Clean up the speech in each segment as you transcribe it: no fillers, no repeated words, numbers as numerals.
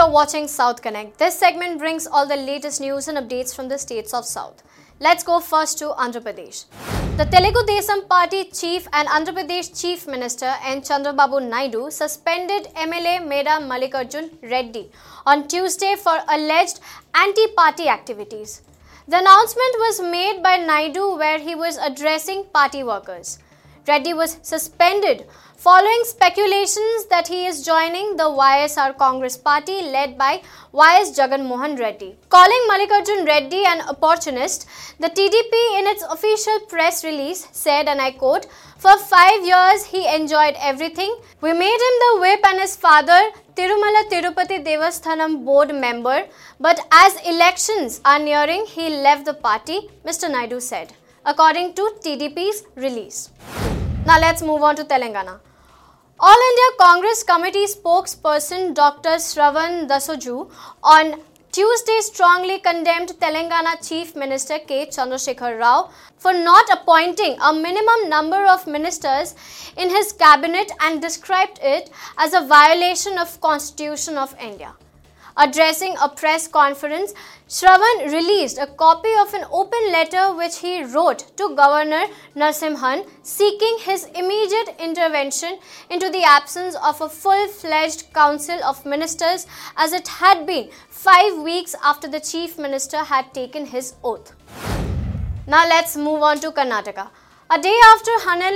You're watching South Connect. This segment brings all the latest news and updates from the states of South. Let's go first to Andhra Pradesh. The Telugu Desam Party chief and Andhra Pradesh Chief Minister N. Chandrababu Naidu suspended MLA Meda Mallikarjun Reddy on Tuesday for alleged anti-party activities. The announcement was made by Naidu where he was addressing party workers. Reddy was suspended following speculations that he is joining the YSR Congress party led by YS Jagan Mohan Reddy. Calling Mallikarjun Reddy an opportunist, the TDP in its official press release said, and I quote, "For 5 years he enjoyed everything. We made him the whip and his father Tirumala Tirupati Devasthanam board member, but as elections are nearing, he left the party," Mr. Naidu said, according to TDP's release. Now let's move on to Telangana. All India Congress Committee spokesperson Dr. Shravan Dasoju on Tuesday strongly condemned Telangana Chief Minister K. Chandrasekhar Rao for not appointing a minimum number of ministers in his cabinet and described it as a violation of Constitution of India. Addressing a press conference, Shravan released a copy of an open letter which he wrote to Governor Narasimhan seeking his immediate intervention into the absence of a full-fledged council of ministers as it had been 5 weeks after the Chief Minister had taken his oath. Now let's move on to Karnataka. A day after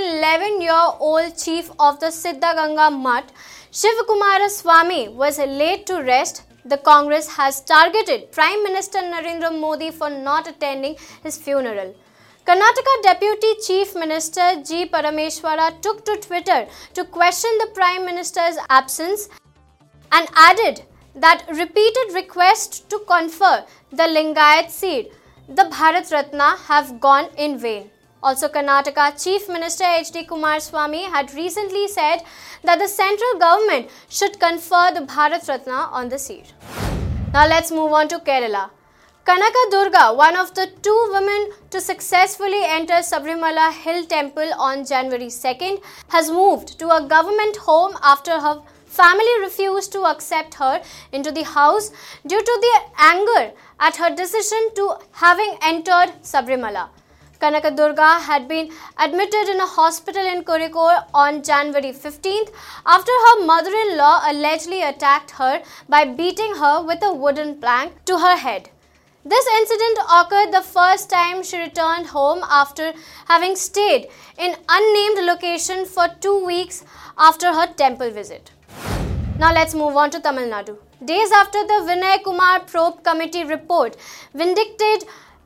111-year-old chief of the Siddhaganga Mutt, Shivakumara Swamy, was laid to rest, the Congress has targeted Prime Minister Narendra Modi for not attending his funeral. Karnataka Deputy Chief Minister G. Parameswara took to Twitter to question the Prime Minister's absence and added that repeated requests to confer the Lingayat seat, the Bharat Ratna, have gone in vain. Also, Karnataka Chief Minister H.D. Kumaraswamy had recently said that the central government should confer the Bharat Ratna on the seat. Now let's move on to Kerala. Kanaka Durga, one of the 2 women to successfully enter Sabrimala Hill Temple on January 2nd, has moved to a government home after her family refused to accept her into the house due to the anger at her decision to having entered Sabrimala. Kanaka Durga had been admitted in a hospital in Kozhikode on January 15th after her mother-in-law allegedly attacked her by beating her with a wooden plank to her head. This incident occurred the first time she returned home after having stayed in unnamed location for 2 weeks after her temple visit. Now let's move on to Tamil Nadu. Days after the Vinay Kumar Probe Committee report vindicated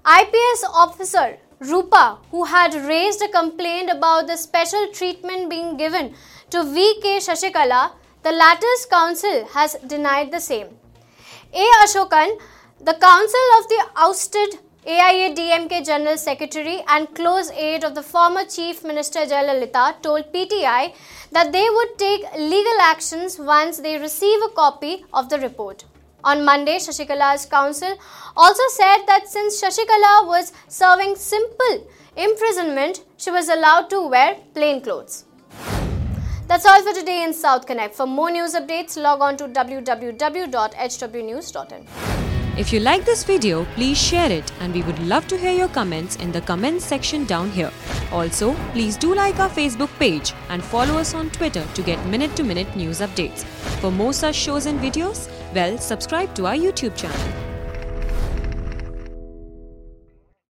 IPS officer Rupa, who had raised a complaint about the special treatment being given to V.K. Shashikala, the latter's counsel has denied the same. A. Ashokan, the counsel of the ousted AIADMK General Secretary and close aide of the former Chief Minister Jayalalitha, told PTI that they would take legal actions once they receive a copy of the report. On Monday, Shashikala's counsel also said that since Shashikala was serving simple imprisonment, she was allowed to wear plain clothes. That's all for today in South Connect. For more news updates, log on to www.hwnews.in. If you like this video, please share it and we would love to hear your comments in the comments section down here. Also, please do like our Facebook page and follow us on Twitter to get minute-to-minute news updates. For more such shows and videos, well, subscribe to our YouTube channel.